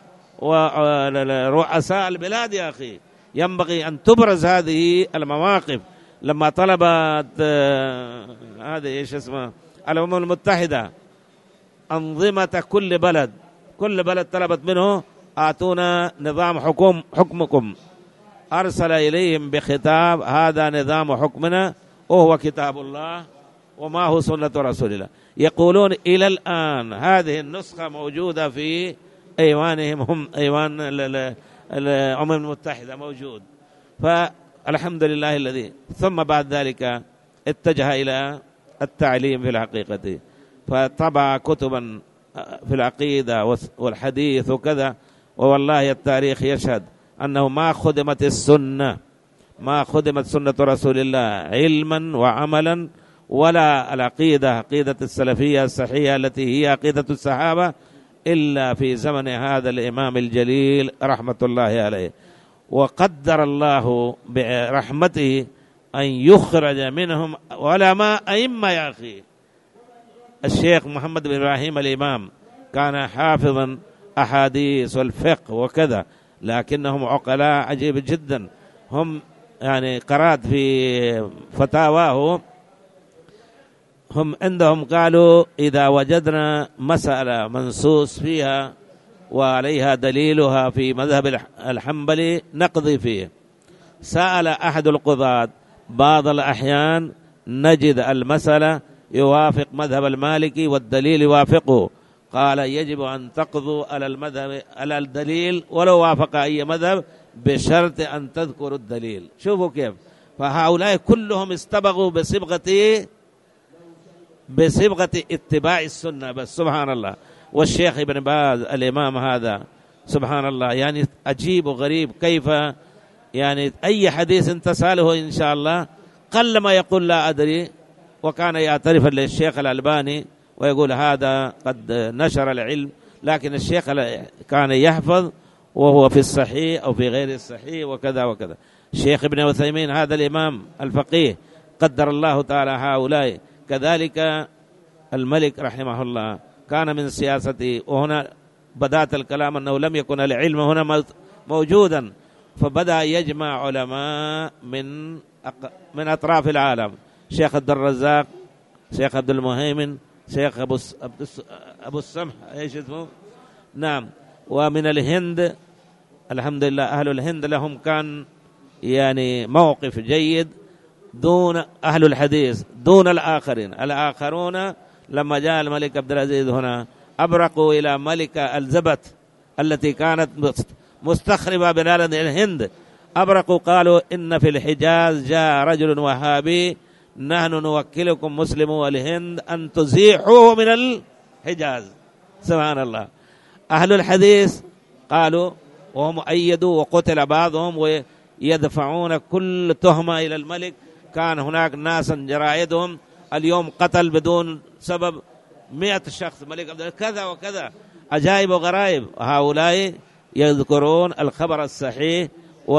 ورؤساء البلاد. يا أخي ينبغي أن تبرز هذه المواقف. لما طلبت هذه ايش اسمه الأمم المتحدة أنظمة كل بلد كل بلد طلبت منه آتونا نظام حكم حكمكم، أرسل إليهم بخطاب هذا نظام حكمنا وهو كتاب الله وما هو سنة رسول الله. يقولون إلى الآن هذه النسخة موجودة في أيوانهم، هم أيوان الأمم المتحدة موجود. فالحمد لله الذي ثم بعد ذلك اتجه إلى التعليم في الحقيقة، فطبع كتبا في العقيدة والحديث وكذا. ووالله التاريخ يشهد أنه ما خدمت السنة ما خدمت سنة رسول الله علما وعملا ولا العقيدة عقيدة السلفية الصحيحة التي هي عقيدة الصحابة إلا في زمن هذا الإمام الجليل رحمة الله عليه. وقدر الله برحمته أن يخرج منهم علماء أئمة. يا أخي الشيخ محمد بن إبراهيم الإمام كان حافظا أحاديث والفقه وكذا، لكنهم عقلاء عجيب جدا. هم يعني قرأت في فتاواه هم عندهم قالوا إذا وجدنا مسألة منصوص فيها وعليها دليلها في مذهب الحنبلي نقضي فيه. سأل أحد القضاة بعض الأحيان نجد المسألة يوافق مذهب المالكي والدليل يوافقه، قال يجب أن تقضوا على المذهب على الدليل ولو وافق أي مذهب بشرط أن تذكروا الدليل. شوفوا كيف. فهؤلاء كلهم استبغوا بصبغة بصبغة اتباع السنة بس. سبحان الله. والشيخ ابن باز الإمام هذا سبحان الله يعني عجيب وغريب كيف يعني أي حديث تسأله إن شاء الله قل ما يقول لا أدري، وكان يعترف للشيخ الألباني ويقول هذا قد نشر العلم، لكن الشيخ كان يحفظ وهو في الصحيح أو في غير الصحيح وكذا وكذا. الشيخ ابن عثيمين هذا الإمام الفقيه قدر الله تعالى هؤلاء. كذلك الملك رحمه الله كان من سياسته، وهنا بدأت الكلام أنه لم يكن العلم هنا موجودا، فبدأ يجمع علماء من من أطراف العالم، شيخ عبد الرزاق، شيخ عبد المهيمن، شيخ أبو أبو السمح إيش اسمه نعم، ومن الهند الحمد لله أهل الهند لهم كان يعني موقف جيد دون أهل الحديث دون الآخرين. الآخرون لما جاء الملك عبد العزيز هنا أبرقوا إلى ملكة الزبت التي كانت مستخربة بلاد الهند، أبرقوا قالوا إن في الحجاز جاء رجل وهابي نحن نوكلكم مسلمو الهند أن تزيحوه من الحجاز. سبحان الله. أهل الحديث قالوا وهم أيدوا، وقتل بعضهم ويدفعون كل تهمة إلى الملك. كان هناك ناس جرائدهم اليوم قتل بدون سبب مئة شخص، ملك عبد كذا وكذا، عجائب وغرائب. هؤلاء يذكرون الخبر الصحيح،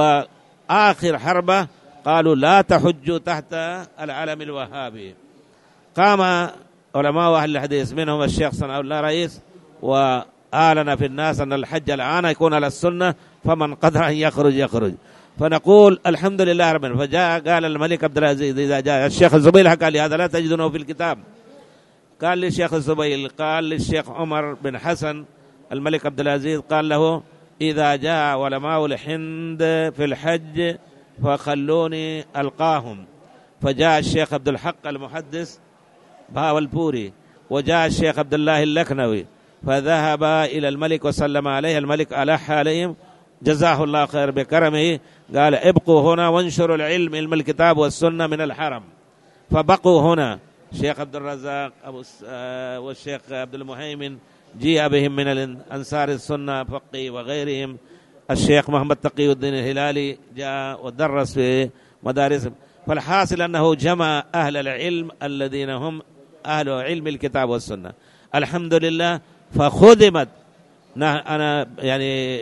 وآخر حربة قالوا لا تحجوا تحت العلم الوهابي. قام علماء أهل الحديث منهم الشيخ صنع الله رئيس وآلنا في الناس أن الحج الآن يكون على السنة، فمن قدر أن يخرج يخرج. فنقول الحمد لله رب العالمين. فجاء قال الملك عبد العزيز إذا جاء الشيخ الزبيل قال لي هذا لا تجدونه في الكتاب، قال للشيخ الزبيل، قال للشيخ عمر بن حسن الملك عبد العزيز قال له إذا جاء علماء الهند في الحج فخلوني ألقاهم. فجاء الشيخ عبد الحق المحدث باولبوري، وجاء الشيخ عبد الله اللكنوي، فذهب إلى الملك وسلم عليه. الملك ألح عليهم جزاه الله خير بكرمه، قال ابقوا هنا وانشروا العلم، علم الكتاب والسنة من الحرم. فبقوا هنا الشيخ عبد الرزاق أبو والشيخ عبد المهيمن جيء بهم من الأنصار السنة فقي وغيرهم. الشيخ محمد تقي الدين الهلالي جاء ودرس في مدارس. فالحاصل أنه جمع أهل العلم الذين هم أهل علم الكتاب والسنة الحمد لله. فخدمت أنا يعني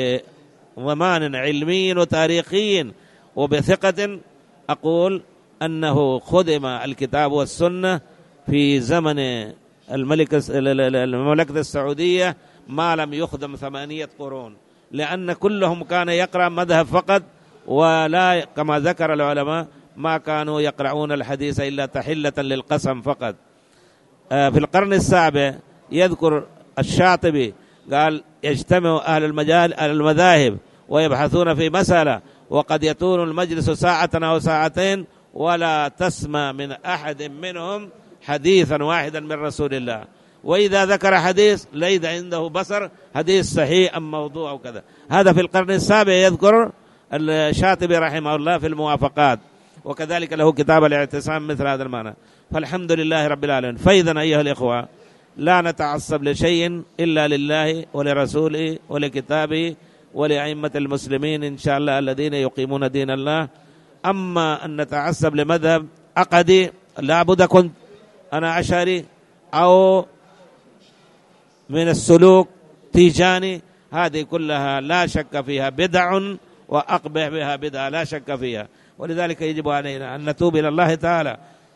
بضمان علمي وتاريخي وبثقة أقول أنه خدم الكتاب والسنة في زمن الملك المملكة السعودية ما لم يخدم ثمانية قرون، لأن كلهم كان يقرأ مذهب فقط، ولا كما ذكر العلماء ما كانوا يقرؤون الحديث إلا تحلة للقسم فقط. في القرن السابع يذكر الشاطبي قال يجتمع أهل المجال أهل المذاهب ويبحثون في مسألة، وقد يطول المجلس ساعة أو ساعتين ولا تسمع من أحد منهم حديثا واحدا من رسول الله، وإذا ذكر حديث ليس عنده بصر حديث صحيح أم موضوع أو كذا. هذا في القرن السابع يذكر الشاطبي رحمه الله في الموافقات، وكذلك له كتاب الاعتصام مثل هذا المعنى. فالحمد لله رب العالمين. فإذا أيها الإخوة لا نتعصب لشيء إلا لله ولرسوله ولكتابه ولأئمة المسلمين إن شاء الله الذين يقيمون دين الله. أما أن نتعصب لمذهب عقدي لا بد كنت أنا أشعري أو من السلوك تيجاني، هذه كلها لا شك فيها بدع وأقبح بها بدعة لا شك فيها. ولذلك يجب علينا أن نتوب إلى الله تعالى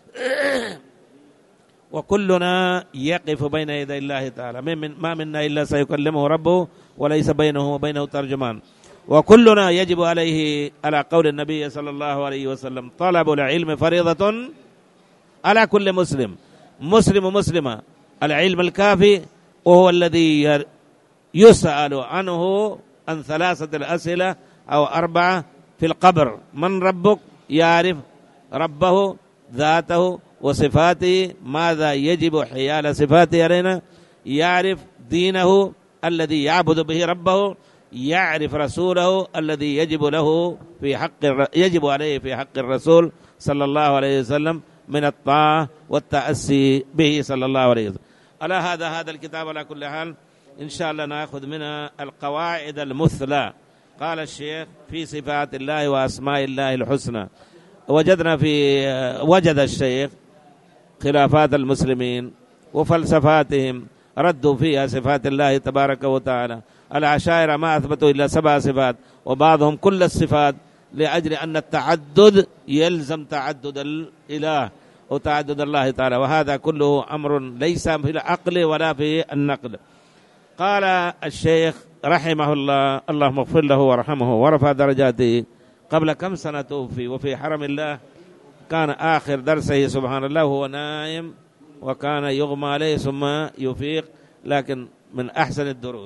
وكلنا يقف بين يدي الله تعالى، ما منا إلا سيكلمه ربه وليس بينه وبينه ترجمان. وكلنا يجب عليه على قول النبي صلى الله عليه وسلم طلب العلم فريضة على كل مسلم مسلم ومسلمة. العلم الكافي وهو الذي يسأل عنه عن ثلاثة الأسئلة أو أربعة في القبر: من ربك؟ يعرف ربه ذاته وصفاته، ماذا يجب حيال صفاته علينا، يعرف دينه الذي يعبد به ربه، يعرف رسوله الذي يجب له في حق يجب عليه في حق الرسول صلى الله عليه وسلم من الطاعة والتأسي به صلى الله عليه وسلم. على هذا هذا الكتاب على كل حال إن شاء الله نأخذ منها القواعد المثلى. قال الشيخ في صفات الله وأسماء الله الحسنى. وجدنا في وجد الشيخ خلافات المسلمين وفلسفاتهم ردوا فيها صفات الله تبارك وتعالى. الأشاعرة ما أثبتوا إلا سبع صفات وبعضهم كل الصفات، لأجل أن التعدد يلزم تعدد الإله وتعدد الله تعالى، وهذا كله أمر ليس في العقل ولا في النقل. قال الشيخ رحمه الله، اللهم اغفر له ورحمه ورفع درجاته، قبل كم سنة توفي وفي حرم الله، كان آخر درسه سبحان الله هو نائم وكان يغمى عليه ثم يفيق، لكن من أحسن الدروس.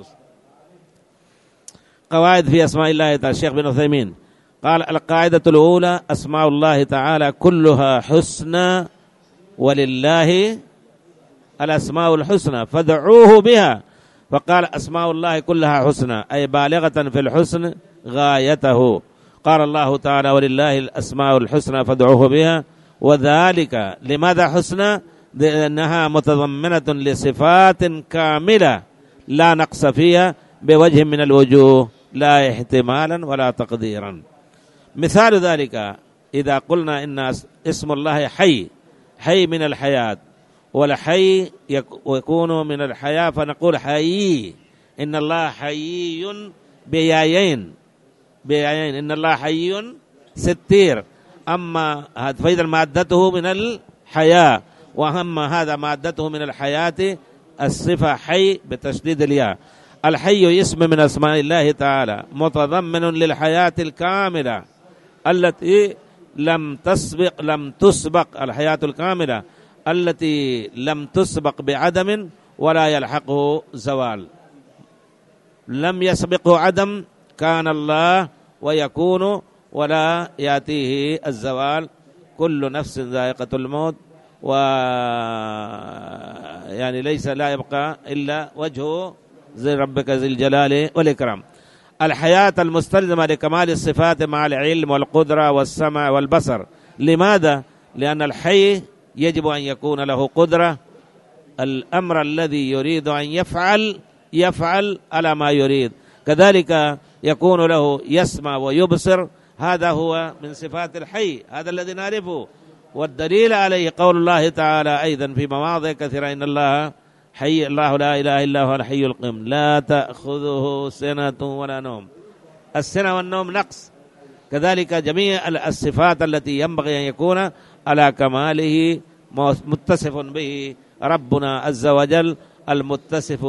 قواعد في أسماء الله تعالى. الشيخ بن عثيمين قال: القاعدة الأولى أسماء الله تعالى كلها حسنى، ولله الأسماء الحسنى فادعوه بها. فقال: أسماء الله كلها حسنى، أي بالغة في الحسن غايته. قال الله تعالى: ولله الأسماء الحسنى فادعوه بها. وذلك لماذا حسنى؟ لأنها متضمنة لصفات كاملة لا نقص فيها بوجه من الوجوه، لا احتمالا ولا تقديرا. مثال ذلك إذا قلنا إن اسم الله حي، حي من الحياة، والحي يكون من الحياة فنقول حيي، إن الله حيي بيايين بيايين إن الله حي ستير. أما فإذا مادته من الحياة، وأهم هذا مادته من الحياة الصفة حي بتشديد الياء. الحي اسم من أسماء الله تعالى متضمن للحياة الكاملة التي لم تسبق لم تسبق الحياة الكاملة التي لم تسبق بعدم ولا يلحقه زوال. لم يسبقه عدم، كان الله ويكون ولا يأتيه الزوال. كل نفس ذائقة الموت، و يعني ليس لا يبقى إلا وجهه زي ربك ذي الجلال والإكرام. الحياة المستلزمة لكمال الصفات مع العلم والقدرة والسمع والبصر. لماذا؟ لأن الحي يجب أن يكون له قدرة، الأمر الذي يريد أن يفعل يفعل على ما يريد، كذلك يكون له يسمع ويبصر، هذا هو من صفات الحي، هذا الذي نعرفه. والدليل عليه قول الله تعالى أيضا في مواضع كثيرة: إن الله حي، الله لا إله إلا هو الحي القيوم لا تأخذه سنة ولا نوم. السنة والنوم نقص، كذلك جميع الصفات التي ينبغي أن يكون على كماله متصف به ربنا عز وجل المتصف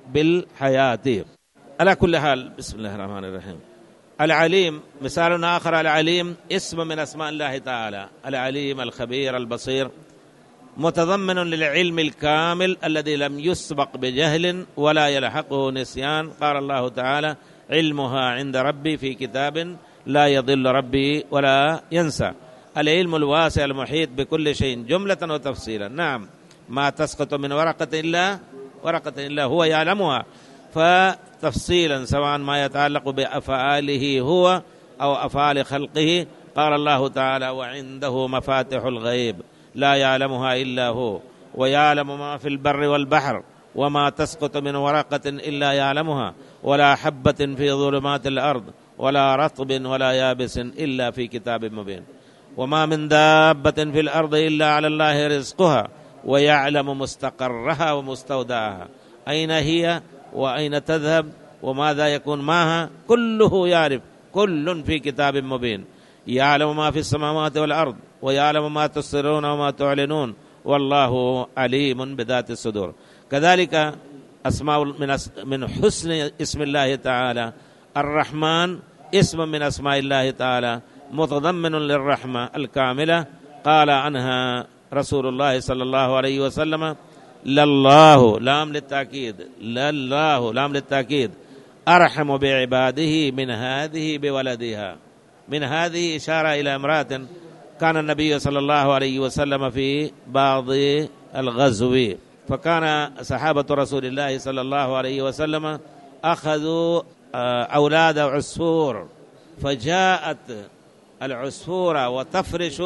بالحياة. على كل حال، بسم الله الرحمن الرحيم. العليم مثال آخر. العليم اسم من أسماء الله تعالى، العليم الخبير البصير، متضمن للعلم الكامل الذي لم يسبق بجهل ولا يلحقه نسيان. قال الله تعالى: علمها عند ربي في كتاب لا يضل ربي ولا ينسى. العلم الواسع المحيط بكل شيء جملة وتفصيلا. نعم، ما تسقط من ورقة إلا ورقة إلا هو يعلمها، فتفصيلا سواء ما يتعلق بأفعاله هو أو أفعال خلقه. قال الله تعالى: وعنده مفاتح الغيب لا يعلمها إلا هو، ويعلم ما في البر والبحر، وما تسقط من ورقة إلا يعلمها، ولا حبة في ظلمات الأرض، ولا رطب ولا يابس إلا في كتاب مبين. وما من دابة في الأرض إلا على الله رزقها، ويعلم مستقرها ومستودعها، أين هي وأين تذهب وماذا يكون معها، كله يعرف، كل في كتاب مبين. يعلم ما في السماوات والأرض، ويعلم ما تسرون وما تعلنون، والله عليم بذات الصدور. كذلك أسماء من من حسن اسم الله تعالى الرحمن، اسم من أسماء الله تعالى متضمن للرحمة الكاملة. قال عنها رسول الله صلى الله عليه وسلم: لله، لام للتأكيد، لله لام للتأكيد، أرحم بعباده من هذه بولدها. من هذه إشارة إلى امرأة كان النبي صلى الله عليه وسلم في بعض الغزو، فكان صحابة رسول الله صلى الله عليه وسلم أخذوا أولاد عصفور، فجاءت العصفورة وتفرش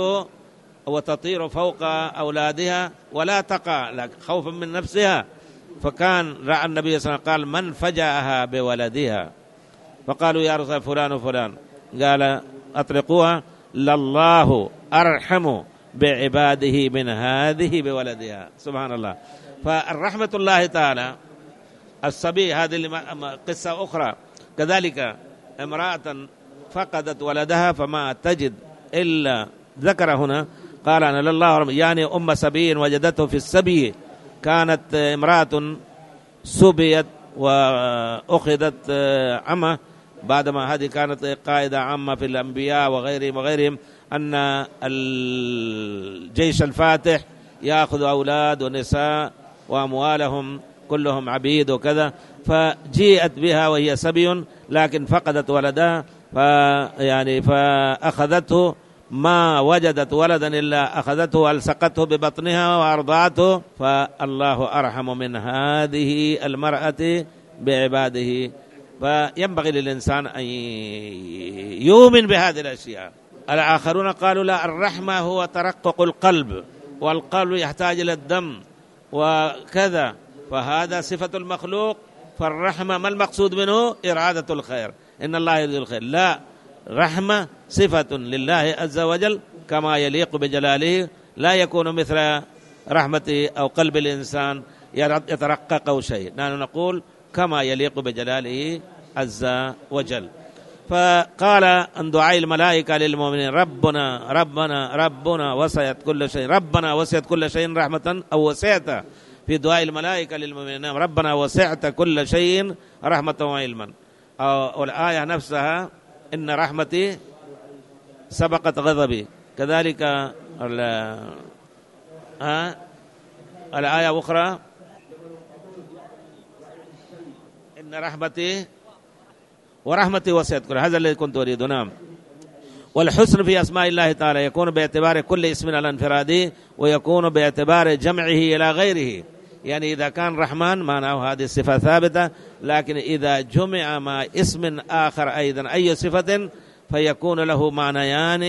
وتطير فوق أولادها ولا تقع خوفا من نفسها، فكان رأى النبي صلى الله عليه وسلم قال: من فجأها بولدها؟ فقالوا: يا رسول فلان وفلان. قال: أطلقوها، لله أرحم بعباده من هذه بولدها. سبحان الله. فالرحمة الله تعالى الصبي هذه قصة أخرى. كذلك امرأة فقدت ولدها فما تجد إلا ذكر هنا قال أنا لله يعني أم سبي وجدته في السبي. كانت امرأة سبيت وأخذت عمة بعدما هذه كانت قائدة عامة في الأنبياء وغيرهم وغيرهم أن الجيش الفاتح يأخذ أولاد ونساء وأموالهم كلهم عبيد وكذا، فجيءت بها وهي سبي لكن فقدت ولدها فيعني فأخذته ما وجدت ولدا إلا أخذته وألصقته ببطنها وأرضعته. فالله أرحم من هذه المرأة بعباده. فينبغي للإنسان أن يؤمن بهذه الأشياء. الآخرون قالوا لا، الرحمة هو ترقق القلب، والقلب يحتاج إلى الدم وكذا، فهذا صفة المخلوق. فالرحمة ما المقصود منه؟ إرادة الخير، إن الله يريد الخير. لا، رحمة صفة لله عز وجل كما يليق بجلاله، لا يكون مثل رحمة أو قلب الإنسان يترقق أو شيء. نحن نقول كما يليق بجلاله عز وجل. فقال عن دعاء الملائكة للمؤمنين ربنا ربنا ربنا وسعت كل شيء، ربنا وسعت كل شيء رحمة أو وسعت في دعاء الملائكة للمؤمنين ربنا وسعت كل شيء رحمة وعلما. والآية نفسها إن رحمتي سبقت غضبي. كذلك الآية أخرى إن رحمتي ورحمتي وسعت كل، هذا الذي كنت أريد. نعم. والحسن في أسماء الله تعالى يكون باعتبار كل اسم على انفراده، ويكون باعتبار جمعه إلى غيره. يعني إذا كان رحمن معناه هذه الصفة ثابتة، لكن إذا جمع مع اسم آخر أيضا أي صفة فيكون له معنيان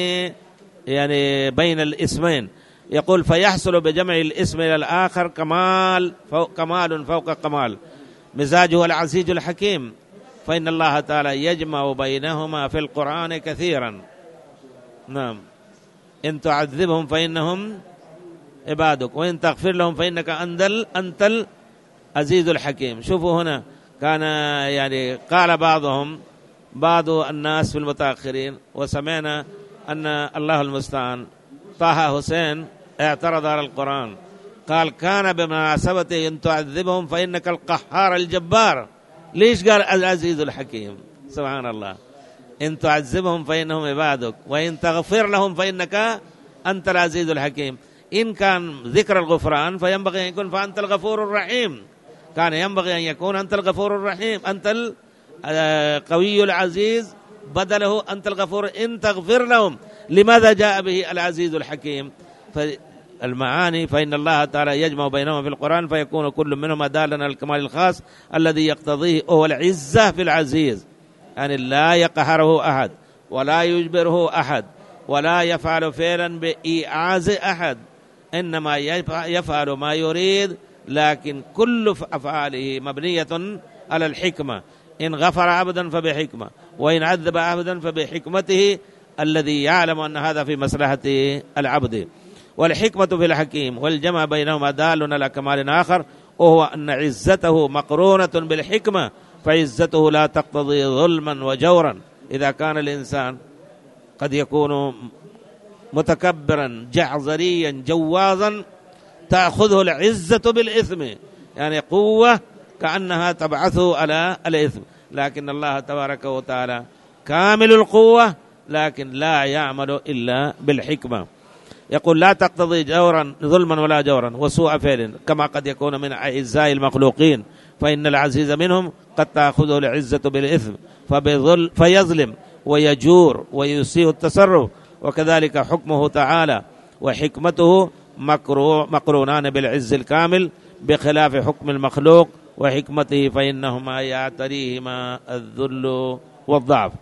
يعني بين الاسمين. يقول فيحصل بجمع الاسم إلى الآخر كمال فوق كمال فوق كمال. مزاجه العزيز الحكيم، فإن الله تعالى يجمع بينهما في القرآن كثيرا. نعم. إن تعذبهم فإنهم عبادك وإن تغفر لهم فإنك أنت العزيز الحكيم. شوفوا هنا كان يعني قال بعضهم بعض الناس في المتأخرين، وسمعنا أن الله المستعان طه حسين اعترض على القرآن، قال كان بمناسبته إن تعذبهم فإنك القهار الجبار. ليش قال العزيز الحكيم؟ سبحان الله. إن تعذبهم فإنهم عبادك وإن تغفر لهم فإنك أنت العزيز الحكيم. إن كان ذكر الغفران فينبغي أن يكون فأنت الغفور الرحيم، كان ينبغي أن يكون أنت الغفور الرحيم، أنت القوي العزيز، بدله أنت الغفور إن تغفر لهم. لماذا جاء به العزيز الحكيم؟ فالمعاني فإن الله تعالى يجمع بينهما في القرآن فيكون كل منهما دالا على الكمال الخاص الذي يقتضيه هو العزة في العزيز، يعني لا يقهره أحد ولا يجبره أحد ولا يفعل فعلا بإيعاز أحد، إنما يفعل ما يريد، لكن كل أفعاله مبنية على الحكمة. إن غفر عبدا فبحكمة، وإن عذب عبدا فبحكمته الذي يعلم أن هذا في مصلحة العبد. والحكمة في الحكيم والجمع بينهما دال على كمال آخر، وهو أن عزته مقرونة بالحكمة، فعزته لا تقتضي ظلما وجورا. إذا كان الإنسان قد يكون متكبرا جعزريا جوازا تأخذه العزة بالإثم، يعني قوة كأنها تبعثه على الإثم، لكن الله تبارك وتعالى كامل القوة لكن لا يعمل إلا بالحكمة. يقول لا تقتضي جورا ظلما ولا جورا وسوء فعل، كما قد يكون من أعزاء المخلوقين، فإن العزيز منهم قد تأخذه العزة بالإثم فيظلم ويجور ويسيء التصرف. وكذلك حكمه تعالى وحكمته مقرونان بالعز الكامل، بخلاف حكم المخلوق وحكمته فإنهما يعتريهما الذل والضعف.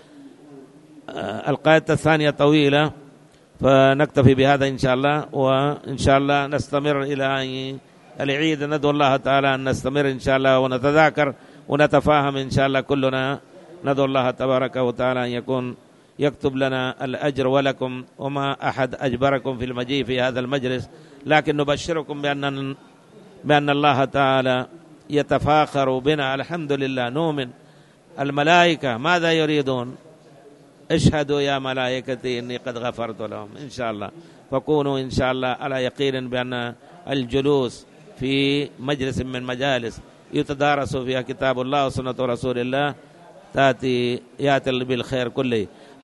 القاعدة الثانية طويلة فنكتفي بهذا إن شاء الله، وإن شاء الله نستمر إلى العيد. ندعو الله تعالى أن نستمر إن شاء الله ونتذاكر ونتفاهم إن شاء الله كلنا. ندعو الله تبارك وتعالى أن يكون يكتب لنا الأجر ولكم، وما أحد أجبركم في المجيء في هذا المجلس، لكن نبشركم بأن بأن الله تعالى يتفاخر بنا. الحمد لله نؤمن. الملائكة ماذا يريدون؟ اشهدوا يا ملائكتي إني قد غفرت لهم. إن شاء الله فكونوا إن شاء الله على يقين بأن الجلوس في مجلس من مجالس يتدارس فيها كتاب الله وسنة رسول الله تأتي يأتي بالخير كله.